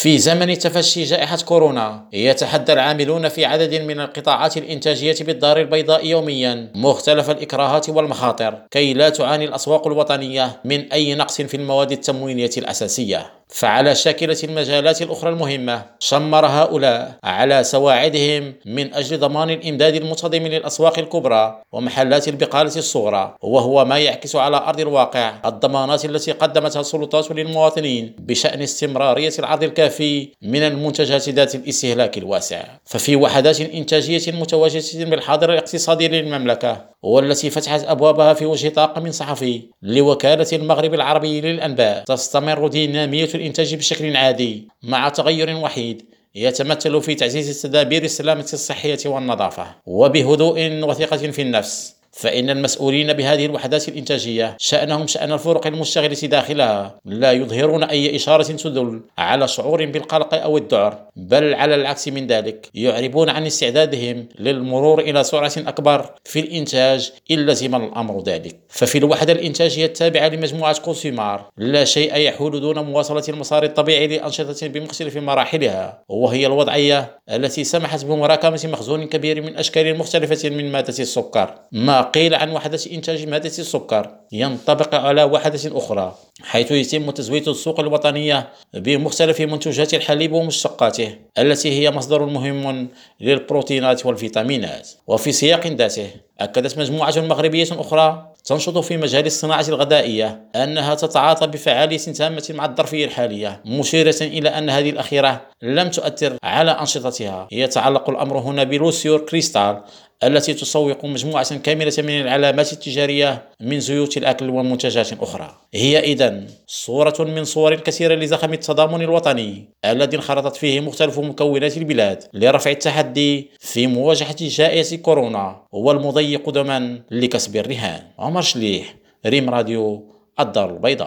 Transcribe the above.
في زمن تفشي جائحة كورونا، يتحدى العاملون في عدد من القطاعات الإنتاجية بالدار البيضاء يوميا مختلف الإكراهات والمخاطر كي لا تعاني الأسواق الوطنية من أي نقص في المواد التموينية الأساسية. فعلى شاكلة المجالات الأخرى المهمة، شمر هؤلاء على سواعدهم من أجل ضمان الإمداد المنتظم للأسواق الكبرى ومحلات البقالة الصغرى، وهو ما يعكس على أرض الواقع الضمانات التي قدمتها السلطات للمواطنين بشأن استمرارية العرض الكافي من المنتجات ذات الاستهلاك الواسع. ففي وحدات إنتاجية متواجدة بالحاضر الاقتصادي للمملكة، والتي فتحت أبوابها في وجه طاقم صحفي لوكالة المغرب العربي للأنباء، تستمر دينامية الإنتاج بشكل عادي، مع تغير وحيد يتمثل في تعزيز التدابير السلامة الصحية والنظافة وبهدوء وثقة في النفس. فإن المسؤولين بهذه الوحدات الإنتاجية شأنهم شأن الفرق المشتغلة داخلها، لا يظهرون أي إشارة تدل على شعور بالقلق أو الذعر، بل على العكس من ذلك يعربون عن استعدادهم للمرور إلى سرعة أكبر في الإنتاج إن لزم الأمر ذلك. ففي الوحدة الإنتاجية التابعة لمجموعة كونسيمار لا شيء يحول دون مواصلة المسار الطبيعي لأنشطة بمختلف مراحلها، وهي الوضعية التي سمحت بمراكمة مخزون كبير من أشكال مختلفة من مادة السكر. ما قيل عن وحدة إنتاج مادة السكر ينطبق على وحدة أخرى، حيث يتم تزويد السوق الوطنية بمختلف منتوجات الحليب ومشتقاته التي هي مصدر مهم للبروتينات والفيتامينات. وفي سياق ذاته، أكدت مجموعة مغربية أخرى تنشط في مجال الصناعة الغذائية أنها تتعاطى بفعالية تامة مع الظرفية الحالية، مشيرة إلى أن هذه الأخيرة لم تؤثر على أنشطتها. يتعلق الأمر هنا بلوسيور كريستال التي تسوق مجموعة كاملة من العلامات التجارية من زيوت الأكل ومنتجات أخرى. هي إذن صورة من صور كثيرة لزخم التضامن الوطني الذي انخرطت فيه مختلف مكونات البلاد لرفع التحدي في مواجهة جائحة كورونا، والمضي قدما لكسب الرهان. عمر شليح، ريم راديو، الدار البيضاء.